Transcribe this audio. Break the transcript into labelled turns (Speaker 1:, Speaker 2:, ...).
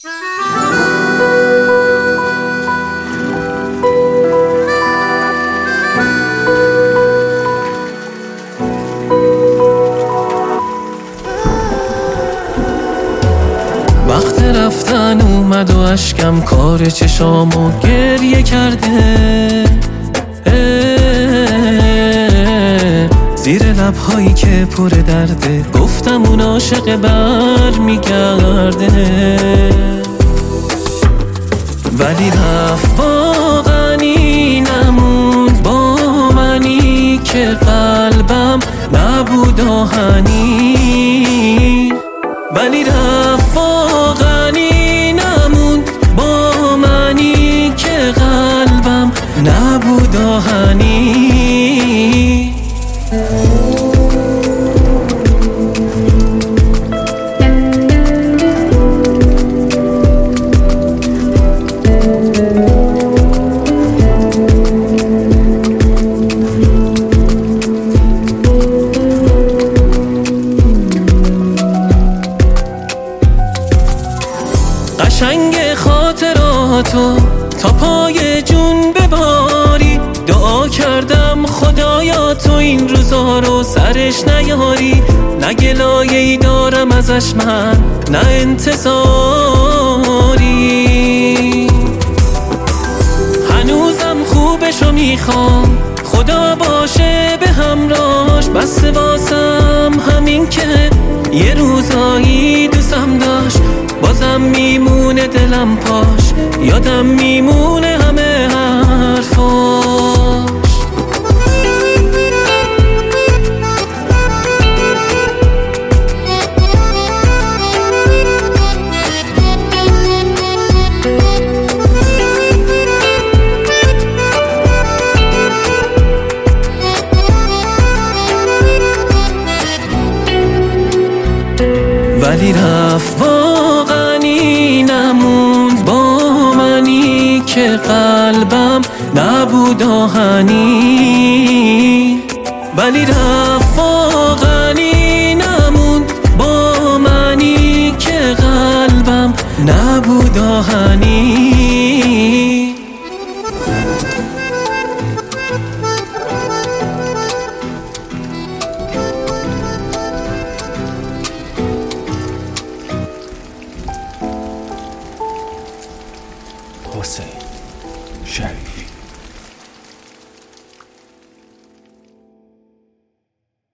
Speaker 1: وقت رفتن اومد و اشکم کار چشامو گریه کرده، زیر لبهایی که پر درده گفتم اون عاشق بر میگرده، ولی رفت واقعا نموند با منی که قلبم نبود آهنی، ولی رفت واقعا نموند با منی که قلبم نبود آهنی. قشنگ خاطراتو تا پای جون بباری، دعا کردم خدایا تو این روزا رو سرش نیاری، نه گلایه‌ای دارم ازش من نه انتظاری، هنوزم خوبشو میخوام خدا باشه به همراهش، بس واسم همین که یه روزایی دوستم داشت، بازم میمونه دلم پاش، یادم میمونه همه حرفاش. ولی رفت واقعا نموند با منی که قلبم نبود آهنی، ولی رفت واقعا نموند با منی که قلبم نبود آهنی.